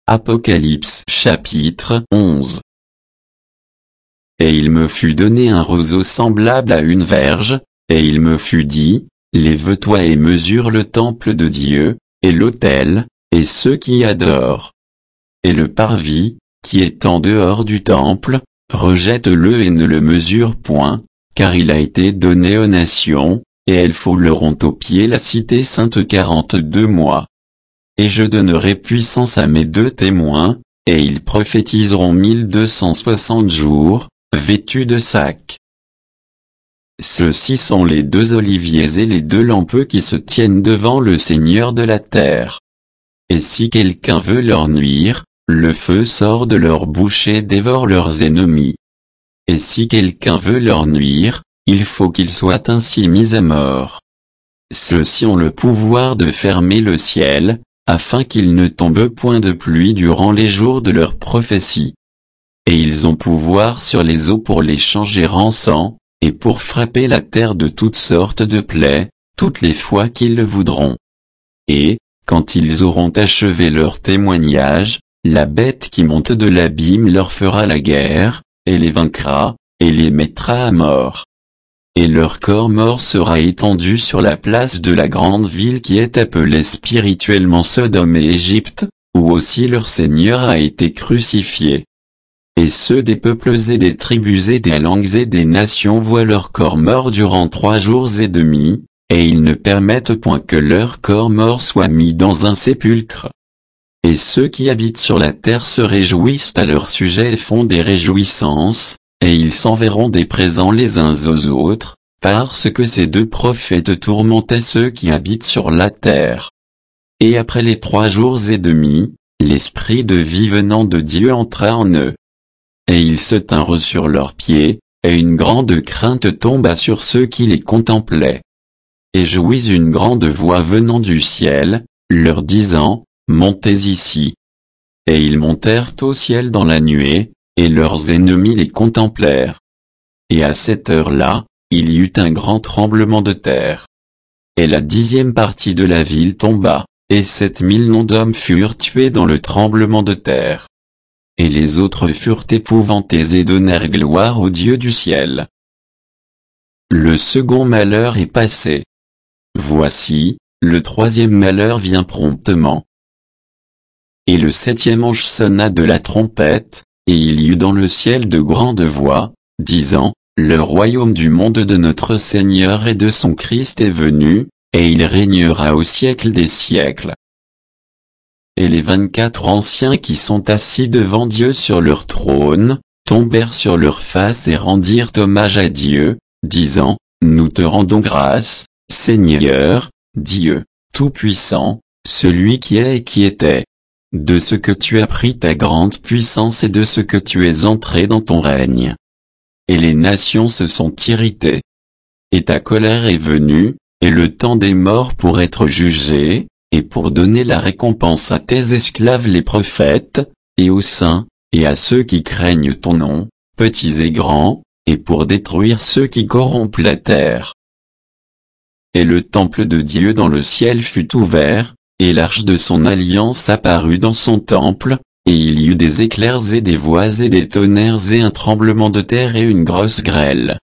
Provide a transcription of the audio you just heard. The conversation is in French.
Apocalypse chapitre 11. Et il me fut donné un roseau semblable à une verge, et il me fut dit, lève-toi et mesure le temple de Dieu, et l'autel, et ceux qui y adorent. Et le parvis, qui est en dehors du temple, rejette-le et ne le mesure point, car il a été donné aux nations, et elles fouleront aux pieds la cité sainte 42 mois. Et je donnerai puissance à mes 2 témoins, et ils prophétiseront 1260 jours, vêtus de sacs. Ceux-ci sont les 2 oliviers et les 2 lampeux qui se tiennent devant le Seigneur de la terre. Et si quelqu'un veut leur nuire, le feu sort de leur bouche et dévore leurs ennemis. Et si quelqu'un veut leur nuire, il faut qu'ils soient ainsi mis à mort. Ceux-ci ont le pouvoir de fermer le ciel, afin qu'il ne tombe point de pluie durant les jours de leur prophétie. Et ils ont pouvoir sur les eaux pour les changer en sang, et pour frapper la terre de toutes sortes de plaies, toutes les fois qu'ils le voudront. Et, quand ils auront achevé leur témoignage, la bête qui monte de l'abîme leur fera la guerre, et les vaincra, et les mettra à mort. Et leur corps mort sera étendu sur la place de la grande ville qui est appelée spirituellement Sodome et Égypte, où aussi leur Seigneur a été crucifié. Et ceux des peuples et des tribus et des langues et des nations voient leur corps mort durant 3 jours et demi, et ils ne permettent point que leur corps mort soit mis dans un sépulcre. Et ceux qui habitent sur la terre se réjouissent à leur sujet et font des réjouissances, et ils s'enverront des présents les uns aux autres, parce que ces 2 prophètes tourmentaient ceux qui habitent sur la terre. Et après les 3 jours et demi, l'esprit de vie venant de Dieu entra en eux. Et ils se tinrent sur leurs pieds, et une grande crainte tomba sur ceux qui les contemplaient. Et jouis une grande voix venant du ciel, leur disant, montez ici. Et ils montèrent au ciel dans la nuée, et leurs ennemis les contemplèrent. Et à cette heure-là, il y eut un grand tremblement de terre. Et la 10e partie de la ville tomba, et 7000 noms d'hommes furent tués dans le tremblement de terre. Et les autres furent épouvantés et donnèrent gloire au Dieu du ciel. Le second malheur est passé. Voici, le 3e malheur vient promptement. Et le 7e ange sonna de la trompette, et il y eut dans le ciel de grandes voix, disant, le royaume du monde de notre Seigneur et de son Christ est venu, et il régnera au siècle des siècles. Et les 24 anciens qui sont assis devant Dieu sur leur trône, tombèrent sur leurs faces et rendirent hommage à Dieu, disant, nous te rendons grâce, Seigneur, Dieu, Tout-Puissant, celui qui est et qui était. De ce que tu as pris ta grande puissance et de ce que tu es entré dans ton règne. Et les nations se sont irritées. Et ta colère est venue, et le temps des morts pour être jugé, et pour donner la récompense à tes esclaves les prophètes, et aux saints, et à ceux qui craignent ton nom, petits et grands, et pour détruire ceux qui corrompent la terre. Et le temple de Dieu dans le ciel fut ouvert, et l'arche de son alliance apparut dans son temple, et il y eut des éclairs et des voix et des tonnerres et un tremblement de terre et une grosse grêle.